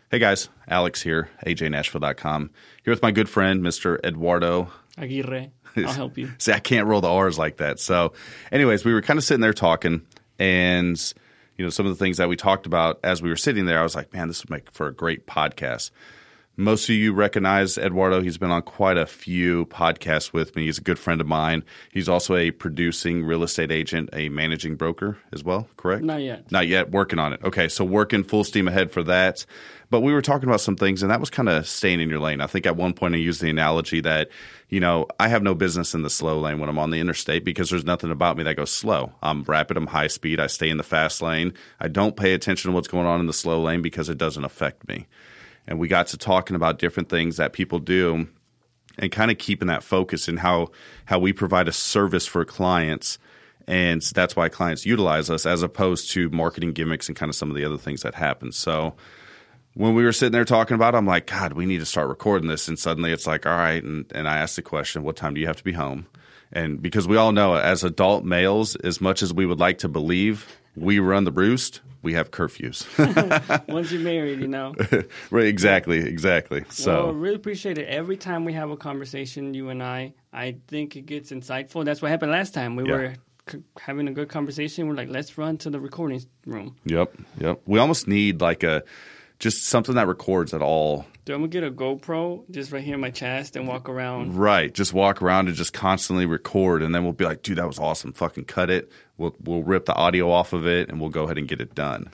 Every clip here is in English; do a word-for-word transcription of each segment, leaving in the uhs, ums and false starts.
Hey guys, Alex here, A J Nashville dot com. Here with my good friend, Mister Eduardo Aguirre. I'll help you. See, I can't roll the R's like that. So anyways, we were kind of sitting there talking, and you know, some of the things that we talked about as we were sitting there, I was like, man, this would make for a great podcast. Most of you recognize Eduardo. He's been on quite a few podcasts with me. He's a good friend of mine. He's also a producing real estate agent, a managing broker as well, correct? Not yet. Not yet. Working on it. Okay, so working full steam ahead for that. But we were talking about some things, and that was kind of staying in your lane. I think at one point I used the analogy that, you know, I have no business in the slow lane when I'm on the interstate because there's nothing about me that goes slow. I'm rapid. I'm high speed. I stay in the fast lane. I don't pay attention to what's going on in the slow lane because it doesn't affect me. And we got to talking about different things that people do and kind of keeping that focus in how how we provide a service for clients. And that's why clients utilize us as opposed to marketing gimmicks and kind of some of the other things that happen. So when we were sitting there talking about it, I'm like, God, we need to start recording this. And suddenly it's like, all right. And, and I asked the question, what time do you have to be home? And because we all know as adult males, as much as we would like to believe we run the roost, we have curfews. Once you're married, you know. Right, exactly, exactly. So, well, really appreciate it. Every time we have a conversation, you and I, I think it gets insightful. That's what happened last time. We yeah. were c- having a good conversation. We're like, let's run to the recording room. Yep, yep. We almost need like a just something that records at all. Dude, I'm going to get a GoPro just right here in my chest and walk around. Right. Just walk around and just constantly record. And then we'll be like, dude, that was awesome. Fucking cut it. We'll we'll rip the audio off of it and we'll go ahead and get it done.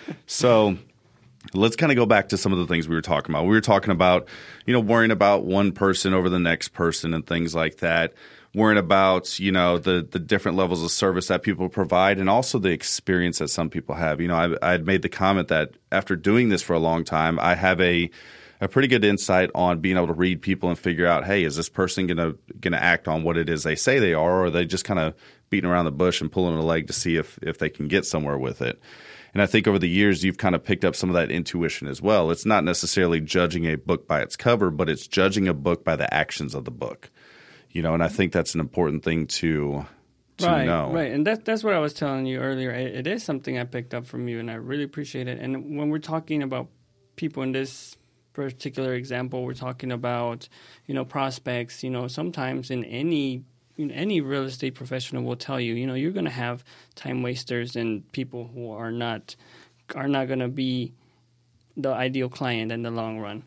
So let's kind of go back to some of the things we were talking about. We were talking about, you know, worrying about one person over the next person and things like that. Worrying about, you know, the the different levels of service that people provide and also the experience that some people have. You know, I I had made the comment that after doing this for a long time, I have a a pretty good insight on being able to read people and figure out, hey, is this person going to going to act on what it is they say they are, or are they just kind of beating around the bush and pulling a leg to see if if they can get somewhere with it? And I think over the years, you've kind of picked up some of that intuition as well. It's not necessarily judging a book by its cover, but it's judging a book by the actions of the book. You know, and I think that's an important thing to to right, know. Right, and that, that's what I was telling you earlier. It, it is something I picked up from you, and I really appreciate it. And when we're talking about people in this particular example, we're talking about, you know, prospects. You know, sometimes in any you know, any real estate professional will tell you, you know, you're going to have time wasters and people who are not are not going to be the ideal client in the long run.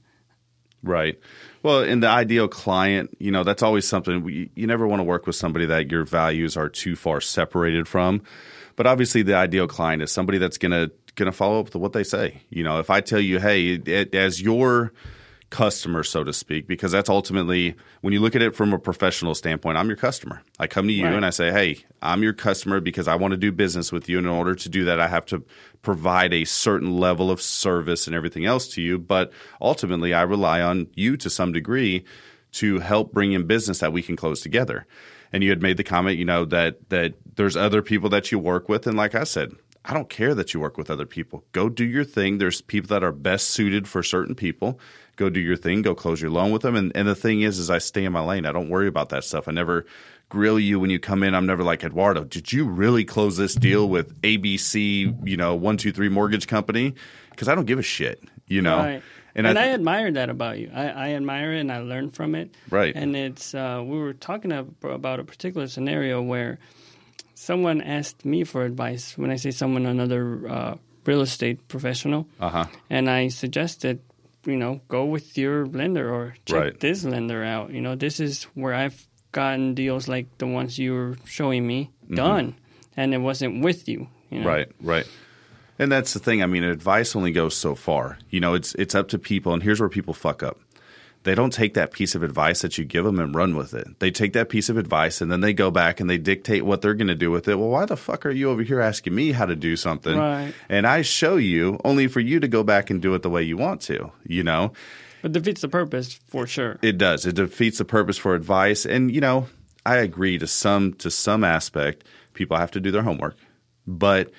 Right. Well, in the ideal client, you know, that's always something we, you never want to work with somebody that your values are too far separated from. But obviously, the ideal client is somebody that's going to going to follow up with what they say. You know, if I tell you, hey, it, as your customer, so to speak, because that's ultimately when you look at it from a professional standpoint, I'm your customer. I come to you right. and I say, hey, I'm your customer because I want to do business with you. And in order to do that, I have to provide a certain level of service and everything else to you. But ultimately, I rely on you to some degree to help bring in business that we can close together. And you had made the comment, you know, that that there's other people that you work with. And like I said, I don't care that you work with other people. Go do your thing. There's people that are best suited for certain people. Go do your thing. Go close your loan with them. And, and the thing is, is I stay in my lane. I don't worry about that stuff. I never grill you when you come in. I'm never like, Eduardo, did you really close this deal with A B C, you know, one two three mortgage company? Because I don't give a shit, you know. Right. And, and I, I, th- admire that about you. I, I admire it and I learn from it. Right. And it's uh, we were talking about a particular scenario where someone asked me for advice. When I say someone, another uh, real estate professional. Uh-huh. And I suggested, you know, go with your lender or check right. this lender out. You know, this is where I've gotten deals like the ones you were showing me done. Mm-hmm. And it wasn't with you. You know? Right, right. And that's the thing. I mean, advice only goes so far. You know, it's it's up to people. And here's where people fuck up. They don't take that piece of advice that you give them and run with it. They take that piece of advice and then they go back and they dictate what they're going to do with it. Well, why the fuck are you over here asking me how to do something? Right. And I show you only for you to go back and do it the way you want to, you know? It defeats the purpose for sure. It does. It defeats the purpose for advice. And, you know, I agree to some to some aspect. People have to do their homework. But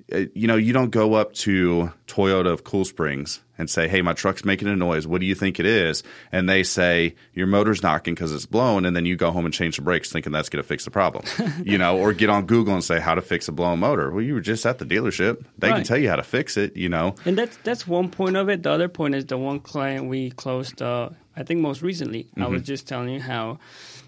you know, you don't go up to Toyota of Cool Springs and say, hey, my truck's making a noise. What do you think it is? And they say, your motor's knocking because it's blown. And then you go home and change the brakes thinking that's going to fix the problem, you know, or get on Google and say how to fix a blown motor. Well, you were just at the dealership. They right. can tell you how to fix it, you know. And that's that's one point of it. The other point is the one client we closed, uh, I think most recently. Mm-hmm. I was just telling you how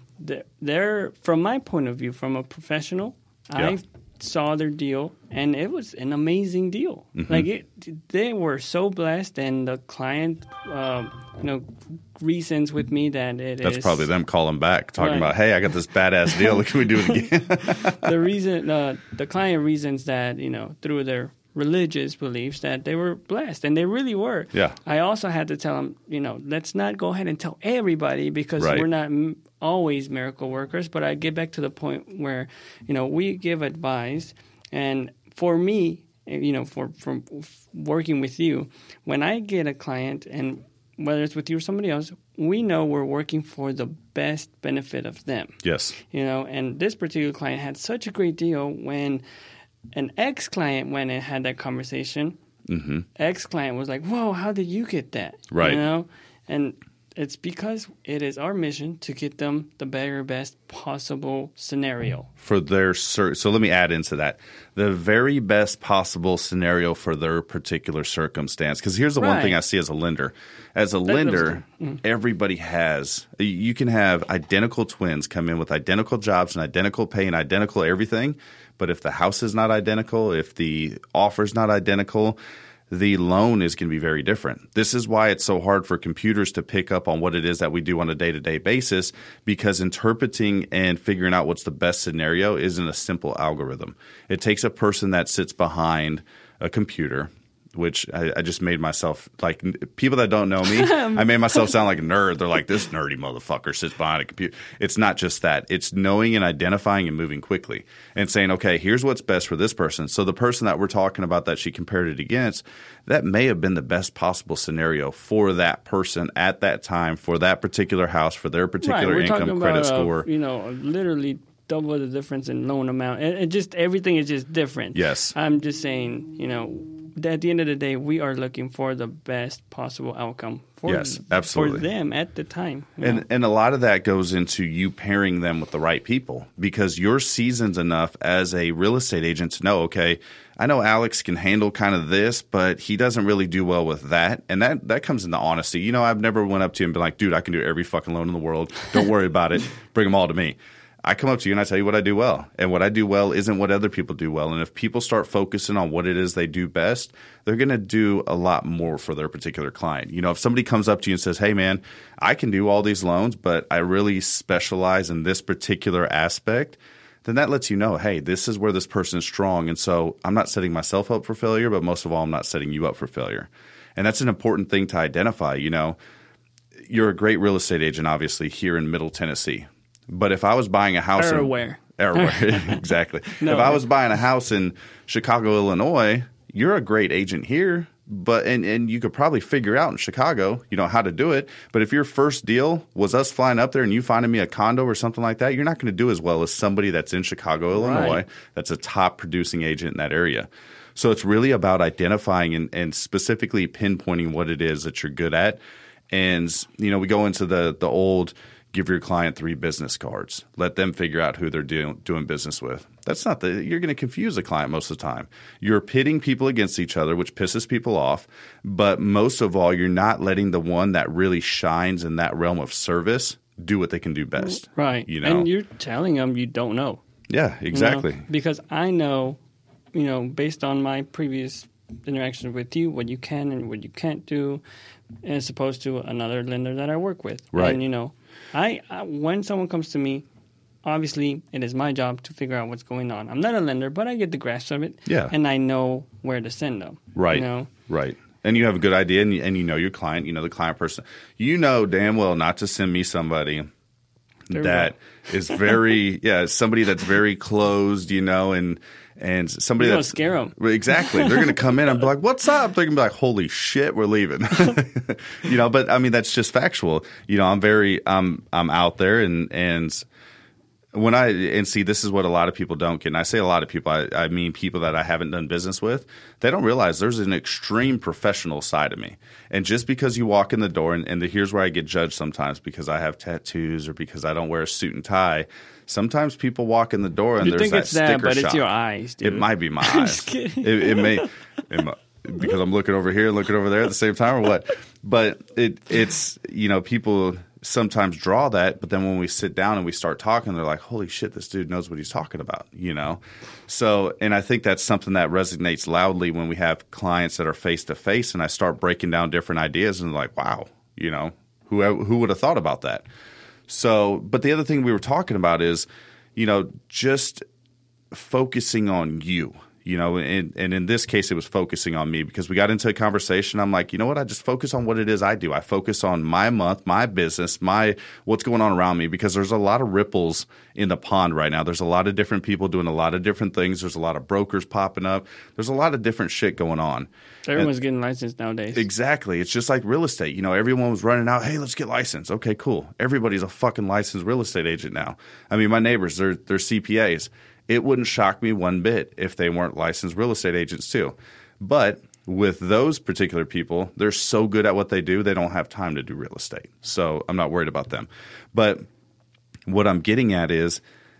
they're, from my point of view, from a professional, yeah. I saw their deal, and it was an amazing deal. Mm-hmm. Like it, they were so blessed, and the client, uh, you know, reasons with me that it That's is, probably them calling back, talking right. about, hey, I got this badass deal. Can we do it again? the reason, uh, the client reasons that, you know, through their religious beliefs that they were blessed, and they really were. Yeah. I also had to tell them, you know, let's not go ahead and tell everybody because right. we're not m- always miracle workers. But I get back to the point where, you know, we give advice, and for me, you know, for from working with you, when I get a client, and whether it's with you or somebody else, we know we're working for the best benefit of them. Yes. You know, and this particular client had such a great deal when an ex-client went and had that conversation. Mm-hmm. Ex-client was like, whoa, how did you get that? Right. You know? And it's because it is our mission to get them the very best possible scenario. For their cir- So let me add into that. The very best possible scenario for their particular circumstance. Because here's the right. one thing I see as a lender. As a that lender, mm-hmm. everybody has – you can have identical twins come in with identical jobs and identical pay and identical everything. But if the house is not identical, if the offer is not identical, the loan is going to be very different. This is why it's so hard for computers to pick up on what it is that we do on a day-to-day basis, because interpreting and figuring out what's the best scenario isn't a simple algorithm. It takes a person that sits behind a computer, which I, I just made myself – like people that don't know me, I made myself sound like a nerd. They're like, this nerdy motherfucker sits behind a computer. It's not just that. It's knowing and identifying and moving quickly and saying, okay, here's what's best for this person. So the person that we're talking about that she compared it against, that may have been the best possible scenario for that person at that time, for that particular house, for their particular right. income, about, credit uh, score. You know, literally double the difference in loan amount. And, and just everything is just different. Yes. I'm just saying, you know – at the end of the day, we are looking for the best possible outcome for, yes, absolutely. for them at the time. And know? and a lot of that goes into you pairing them with the right people, because you're seasoned enough as a real estate agent to know, okay, I know Alex can handle kind of this, but he doesn't really do well with that. And that, that comes into honesty. You know, I've never went up to him and been like, dude, I can do every fucking loan in the world. Don't worry about it. Bring them all to me. I come up to you and I tell you what I do well. And what I do well isn't what other people do well. And if people start focusing on what it is they do best, they're going to do a lot more for their particular client. You know, if somebody comes up to you and says, hey, man, I can do all these loans, but I really specialize in this particular aspect, then that lets you know, hey, this is where this person is strong. And so I'm not setting myself up for failure, but most of all, I'm not setting you up for failure. And that's an important thing to identify. You know, you're a great real estate agent, obviously, here in Middle Tennessee. But if I was buying a house – in where? Exactly. No, if I was buying a house in Chicago, Illinois, you're a great agent here, but and, and you could probably figure out in Chicago, you know, how to do it. But if your first deal was us flying up there and you finding me a condo or something like that, you're not going to do as well as somebody that's in Chicago, Illinois, right. that's a top producing agent in that area. So it's really about identifying and, and specifically pinpointing what it is that you're good at. And, you know, we go into the the old – give your client three business cards. Let them figure out who they're do, doing business with. That's not the – you're going to confuse the client most of the time. You're pitting people against each other, which pisses people off. But most of all, you're not letting the one that really shines in that realm of service do what they can do best. Right. You know? And you're telling them you don't know. Yeah, exactly. You know? Because I know, you know, based on my previous interactions with you, what you can and what you can't do, as opposed to another lender that I work with. Right. And, you know, I, I when someone comes to me, obviously it is my job to figure out what's going on. I'm not a lender, but I get the grasp of it. Yeah. And I know where to send them. Right. You know? Right. And you have a good idea, and you, and you know your client, you know the client person. You know damn well not to send me somebody there that is very, yeah, somebody that's very closed, you know, and and somebody You're that's gonna scare them. Exactly. They're going to come in and be like, "What's up?" They're going to be like, "Holy shit, we're leaving." You know, but I mean that's just factual. You know, I'm very, I'm I'm out there, and and when I and see this is what a lot of people don't get, and I say a lot of people, I, I mean people that I haven't done business with, they don't realize there's an extreme professional side of me. And just because you walk in the door, and, and the, here's where I get judged sometimes because I have tattoos or because I don't wear a suit and tie. Sometimes people walk in the door and you there's think that it's that, sticker but shock. it's your eyes, dude. It might be my I'm eyes. just kidding. It, it may, it might because I'm looking over here, looking over there at the same time, or what? But it it's you know people sometimes draw that, but then when we sit down and we start talking, they're like, holy shit, this dude knows what he's talking about, you know? So, and I think that's something that resonates loudly when we have clients that are face to face and I start breaking down different ideas and like, wow, you know, who, who would have thought about that? So, but the other thing we were talking about is, you know, just focusing on you. You know, and, and in this case, it was focusing on me because we got into a conversation. I'm like, you know what? I just focus on what it is I do. I focus on my month, my business, my what's going on around me because there's a lot of ripples in the pond right now. There's a lot of different people doing a lot of different things. There's a lot of brokers popping up. There's a lot of different shit going on. Everyone's and, getting licensed nowadays. Exactly. It's just like real estate. You know, everyone was running out, hey, let's get licensed. Okay, cool. Everybody's a fucking licensed real estate agent now. I mean, my neighbors, they're, they're C P As. It wouldn't shock me one bit if they weren't licensed real estate agents too. But with those particular people, they're so good at what they do, they don't have time to do real estate. So I'm not worried about them. But what I'm getting at is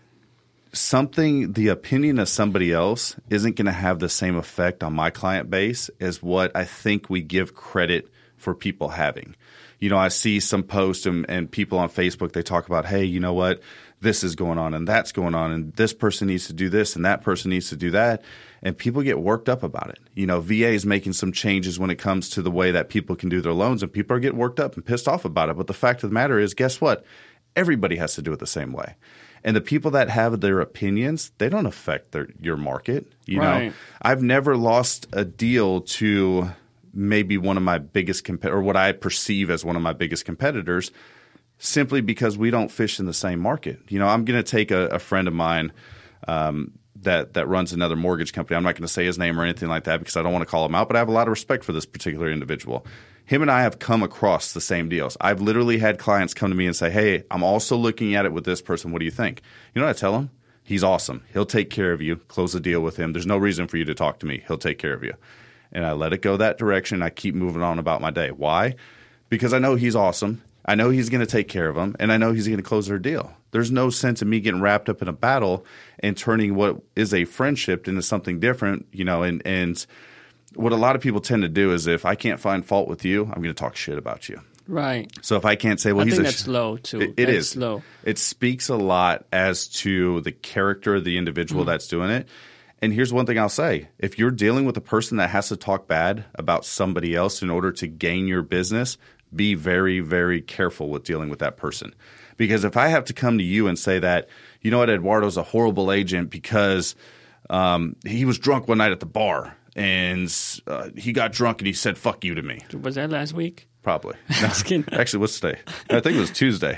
something, the opinion of somebody else isn't going to have the same effect on my client base as what I think we give credit for people having. You know, I see some posts and, and people on Facebook, they talk about, hey, you know what? This is going on and that's going on and this person needs to do this and that person needs to do that. And people get worked up about it. You know, V A is making some changes when it comes to the way that people can do their loans and people are getting worked up and pissed off about it. But the fact of the matter is, guess what? Everybody has to do it the same way. And the people that have their opinions, they don't affect their, your market. You right. know, I've never lost a deal to maybe one of my biggest comp- or what I perceive as one of my biggest competitors simply because we don't fish in the same market. You know, I'm going to take a, a friend of mine um, that that runs another mortgage company. I'm not going to say his name or anything like that because I don't want to call him out, but I have a lot of respect for this particular individual. Him and I have come across the same deals. I've literally had clients come to me and say, hey, I'm also looking at it with this person. What do you think? You know what I tell him? He's awesome. He'll take care of you. Close the deal with him. There's no reason for you to talk to me. He'll take care of you. And I let it go that direction. I keep moving on about my day. Why? Because I know he's awesome. I know he's going to take care of them, and I know he's going to close their deal. There's no sense in me getting wrapped up in a battle and turning what is a friendship into something different, you know, and, and what a lot of people tend to do is if I can't find fault with you, I'm going to talk shit about you. Right. So if I can't say, well, I he's think a that's sh- low, too. It, it that's is. low. It speaks a lot as to the character of the individual mm. that's doing it. And here's one thing I'll say. If you're dealing with a person that has to talk bad about somebody else in order to gain your business, be very, very careful with dealing with that person. Because if I have to come to you and say that, you know what, Eduardo's a horrible agent because um, he was drunk one night at the bar and uh, he got drunk and he said, fuck you to me. Was that last week? Probably. No, actually, what's today? I think it was Tuesday.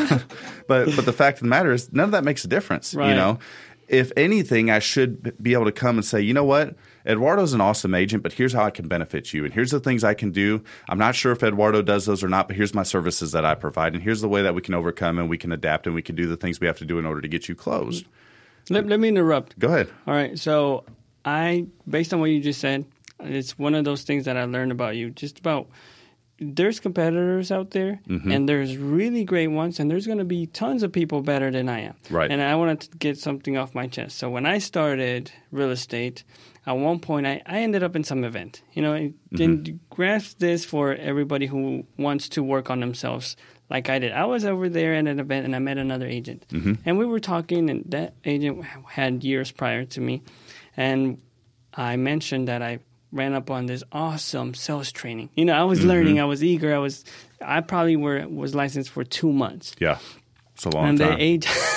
but but the fact of the matter is none of that makes a difference. Right. You know, if anything, I should be able to come and say, you know what? Eduardo's an awesome agent, but here's how I can benefit you. And here's the things I can do. I'm not sure if Eduardo does those or not, but here's my services that I provide. And here's the way that we can overcome and we can adapt and we can do the things we have to do in order to get you closed. Let, let me interrupt. Go ahead. All right. So I, based on what you just said, it's one of those things that I learned about you, just about there's competitors out there mm-hmm. and there's really great ones and there's going to be tons of people better than I am. Right. And I wanted to get something off my chest. So when I started real estate, at one point I, I ended up in some event. You know, mm-hmm. and grasp this for everybody who wants to work on themselves like I did. I was over there at an event and I met another agent. Mm-hmm. And we were talking and that agent had years prior to me. And I mentioned that I ran up on this awesome sales training. You know, I was mm-hmm. learning. I was eager. I was. I probably were was licensed for two months. Yeah, it's a long and time. The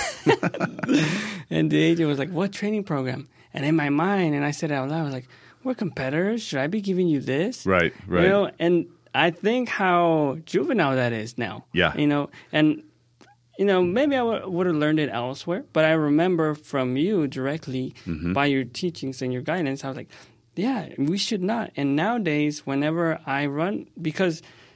agent, and the agent was like, "What training program?" And in my mind, and I said it out loud, I was like, "We're competitors. Should I be giving you this?" Right, right. You know, and I think how juvenile that is now. Yeah. You know, and you know, maybe I w- would have learned it elsewhere, but I remember from you directly mm-hmm. by your teachings and your guidance, I was like, yeah, we should not. And nowadays, whenever I run, because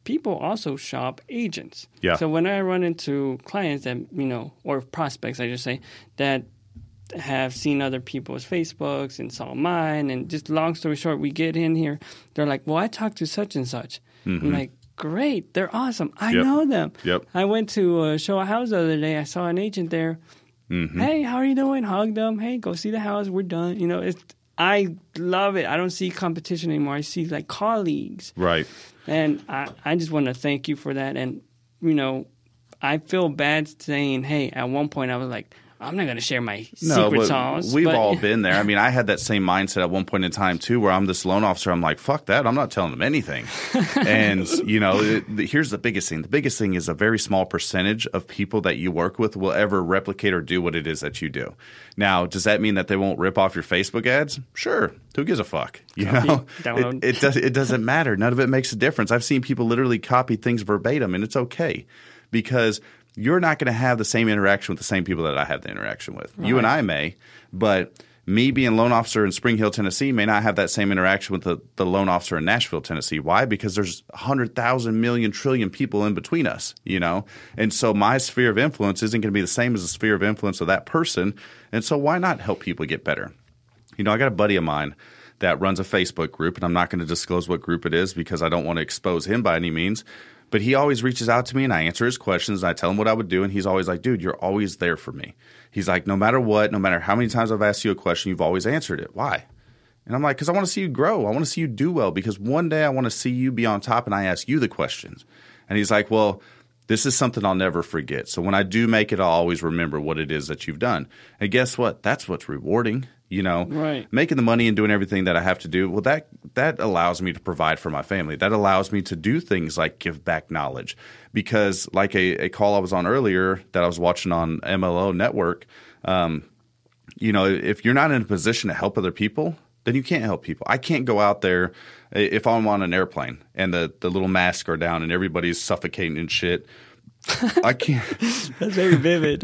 people also shop agents. Yeah. So when I run into clients that, you know, or prospects, I just say, that have seen other people's Facebooks and saw mine, and just long story short, we get in here, they're like, well, I talked to such and such. Mm-hmm. I'm like, great, they're awesome. I yep. know them. Yep. I went to uh, show a house the other day. I saw an agent there. Mm-hmm. Hey, how are you doing? Hugged them. Hey, go see the house. We're done. You know, it's, I love it. I don't see competition anymore. I see like colleagues. Right. And I, I just want to thank you for that. And, you know, I feel bad saying, hey, at one point I was like, I'm not going to share my no, secret sauce. We've but... all been there. I mean, I had that same mindset at one point in time, too, where I'm this loan officer. I'm like, fuck that. I'm not telling them anything. And, you know, it, the, here's the biggest thing. The biggest thing is a very small percentage of people that you work with will ever replicate or do what it is that you do. Now, does that mean that they won't rip off your Facebook ads? Sure. Who gives a fuck? You Copy, know, download. It, it, does, it doesn't matter. None of it makes a difference. I've seen people literally copy things verbatim, and it's okay because – you're not going to have the same interaction with the same people that I have the interaction with. Right. You and I may, but me being loan officer in Spring Hill, Tennessee may not have that same interaction with the, the loan officer in Nashville, Tennessee. Why? Because there's one hundred thousand million trillion people in between us, you know? And so my sphere of influence isn't going to be the same as the sphere of influence of that person. And so why not help people get better? You know, I got a buddy of mine that runs a Facebook group, and I'm not going to disclose what group it is because I don't want to expose him by any means. But he always reaches out to me, and I answer his questions, and I tell him what I would do, and he's always like, dude, you're always there for me. He's like, no matter what, no matter how many times I've asked you a question, you've always answered it. Why? And I'm like, because I want to see you grow. I want to see you do well because one day I want to see you be on top, and I ask you the questions. And he's like, well, this is something I'll never forget. So when I do make it, I'll always remember what it is that you've done. And guess what? That's what's rewarding. You know, right. Making the money and doing everything that I have to do, well, that that allows me to provide for my family. That allows me to do things like give back knowledge. Because like a, a call I was on earlier that I was watching on M L O Network, um, you know, if you're not in a position to help other people, then you can't help people. I can't go out there if I'm on an airplane and the, the little masks are down and everybody's suffocating and shit. I can't. That's very vivid.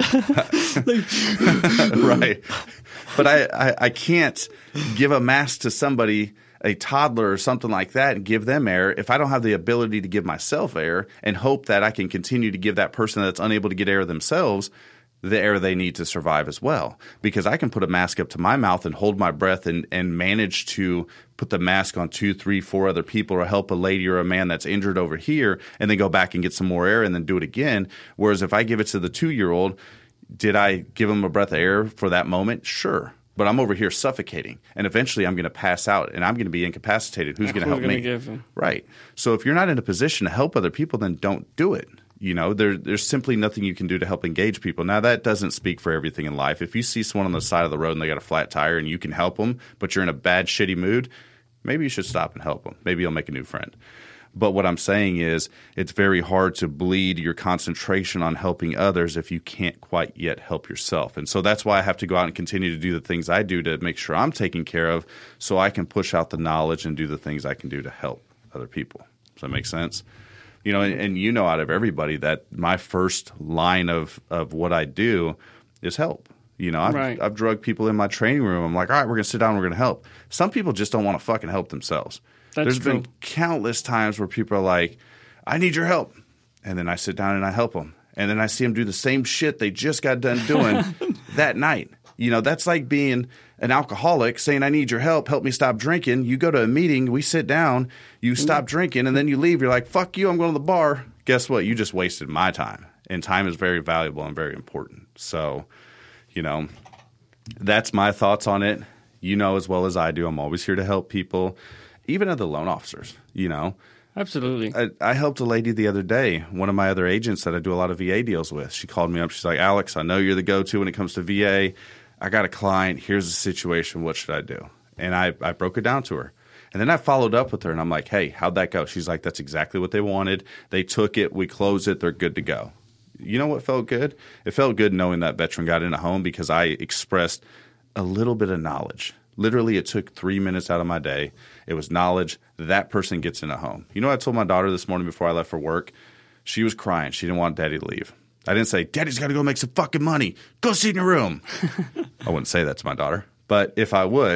Right. But I, I, I can't give a mask to somebody, a toddler or something like that, and give them air if I don't have the ability to give myself air and hope that I can continue to give that person that's unable to get air themselves the air they need to survive as well. Because I can put a mask up to my mouth and hold my breath and, and manage to put the mask on two, three, four other people or help a lady or a man that's injured over here and then go back and get some more air and then do it again. Whereas if I give it to the two-year-old, did I give him a breath of air for that moment? Sure. But I'm over here suffocating, and eventually I'm going to pass out, and I'm going to be incapacitated. Who's going to help me? Give him? Right. So if you're not in a position to help other people, then don't do it. You know, there, there's simply nothing you can do to help engage people. Now, that doesn't speak for everything in life. If you see someone on the side of the road and they got a flat tire and you can help them, but you're in a bad, shitty mood, maybe you should stop and help them. Maybe you'll make a new friend. But what I'm saying is it's very hard to bleed your concentration on helping others if you can't quite yet help yourself. And so that's why I have to go out and continue to do the things I do to make sure I'm taken care of so I can push out the knowledge and do the things I can do to help other people. Does that make sense? You know, and, and you know out of everybody that my first line of, of what I do is help. You know, I've, right. I've drugged people in my training room. I'm like, all right, we're going to sit down. We're going to help. Some people just don't want to fucking help themselves. That's There's true. been countless times where people are like, I need your help. And then I sit down and I help them. And then I see them do the same shit they just got done doing that night. You know, that's like being an alcoholic saying, I need your help. Help me stop drinking. You go to a meeting. We sit down. You stop drinking. And then you leave. You're like, fuck you. I'm going to the bar. Guess what? You just wasted my time. And time is very valuable and very important. So, you know, that's my thoughts on it. You know as well as I do, I'm always here to help people. Even other loan officers, you know. Absolutely. I, I helped a lady the other day, one of my other agents that I do a lot of V A deals with. She called me up. She's like, Alex, I know you're the go-to when it comes to V A. I got a client. Here's the situation. What should I do? And I, I broke it down to her. And then I followed up with her, and I'm like, hey, how'd that go? She's like, that's exactly what they wanted. They took it. We closed it. They're good to go. You know what felt good? It felt good knowing that veteran got in a home because I expressed a little bit of knowledge. Literally, it took three minutes out of my day. It was knowledge. That person gets in a home. You know what I told my daughter this morning before I left for work? She was crying. She didn't want Daddy to leave. I didn't say, Daddy's got to go make some fucking money. Go sit in your room. I wouldn't say that to my daughter. But if I would,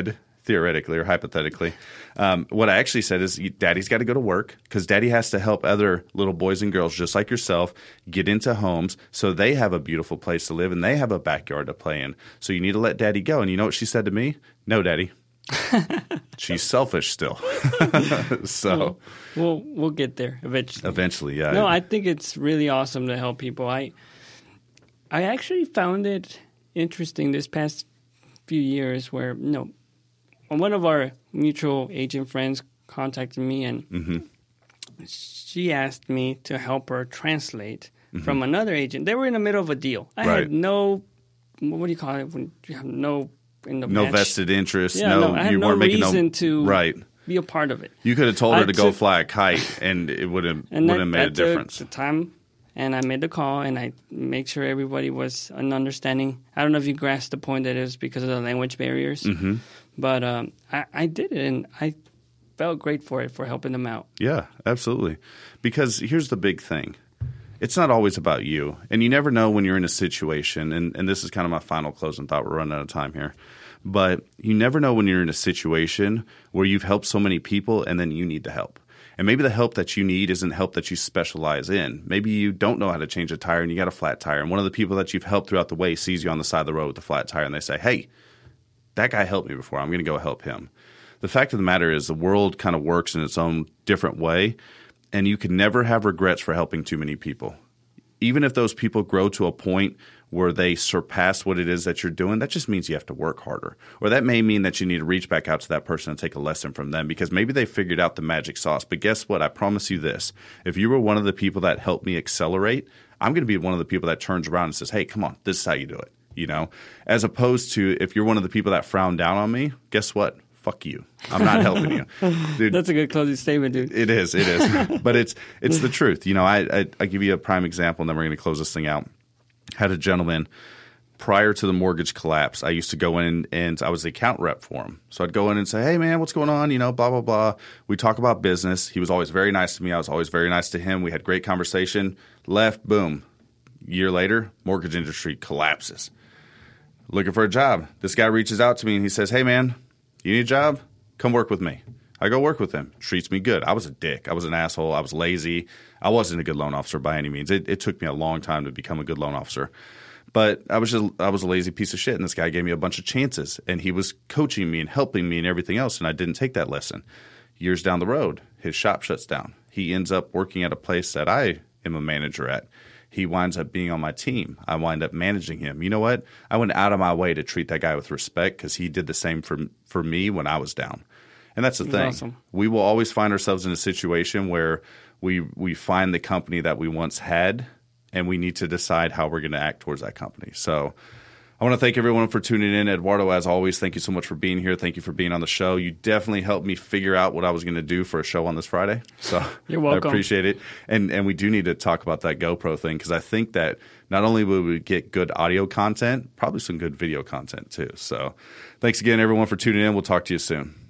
theoretically or hypothetically. Um, what I actually said is daddy's got to go to work because daddy has to help other little boys and girls just like yourself get into homes so they have a beautiful place to live and they have a backyard to play in. So you need to let daddy go. And you know what she said to me? No, daddy. She's selfish still. So we'll, we'll we'll get there eventually. Eventually, yeah. No, I think it's really awesome to help people. I I actually found it interesting this past few years where you know one of our mutual agent friends contacted me and mm-hmm. she asked me to help her translate mm-hmm. from another agent. They were in the middle of a deal. I right. had no what do you call it when you have no in the no match. vested interest. Yeah, no, no, I had you no weren't making reason no to right. be a part of it. You could have told her I to took, go fly a kite, and it would have would have made I a difference. Took the time, and I made the call, and I made sure everybody was an understanding. I don't know if you grasped the point that it was because of the language barriers, mm-hmm. but um, I, I did it, and I felt great for it for helping them out. Yeah, absolutely. Because here's the big thing. It's not always about you, and you never know when you're in a situation, and, and this is kind of my final closing thought. We're running out of time here. But you never know when you're in a situation where you've helped so many people and then you need the help. And maybe the help that you need isn't help that you specialize in. Maybe you don't know how to change a tire and you got a flat tire. And one of the people that you've helped throughout the way sees you on the side of the road with a flat tire and they say, hey, that guy helped me before. I'm going to go help him. The fact of the matter is the world kind of works in its own different way. And you can never have regrets for helping too many people. Even if those people grow to a point where they surpass what it is that you're doing, that just means you have to work harder. Or that may mean that you need to reach back out to that person and take a lesson from them because maybe they figured out the magic sauce. But guess what? I promise you this. If you were one of the people that helped me accelerate, I'm going to be one of the people that turns around and says, hey, come on, this is how you do it. You know, as opposed to if you're one of the people that frown down on me, guess what? Fuck you. I'm not helping you. Dude, that's a good closing statement, dude. It is. It is. But it's it's the truth. You know, I, I, I give you a prime example, and then we're going to close this thing out. Had a gentleman prior to the mortgage collapse. I used to go in and I was the account rep for him. So I'd go in and say, hey, man, what's going on? You know, blah, blah, blah. We talk about business. He was always very nice to me. I was always very nice to him. We had great conversation. Left, boom. Year later, mortgage industry collapses. Looking for a job. This guy reaches out to me and he says, hey, man, you need a job? Come work with me. I go work with him. Treats me good. I was a dick. I was an asshole. I was lazy. I wasn't a good loan officer by any means. It, it took me a long time to become a good loan officer. But I was just I was a lazy piece of shit, and this guy gave me a bunch of chances. And he was coaching me and helping me and everything else, and I didn't take that lesson. Years down the road, his shop shuts down. He ends up working at a place that I am a manager at. He winds up being on my team. I wind up managing him. You know what? I went out of my way to treat that guy with respect because he did the same for for me when I was down. And that's the thing. Awesome. We will always find ourselves in a situation where we we find the company that we once had, and we need to decide how we're going to act towards that company. So I want to thank everyone for tuning in. Eduardo, as always, thank you so much for being here. Thank you for being on the show. You definitely helped me figure out what I was going to do for a show on this Friday. So you're welcome. I appreciate it. And and we do need to talk about that GoPro thing because I think that not only will we get good audio content, probably some good video content too. So thanks again, everyone, for tuning in. We'll talk to you soon.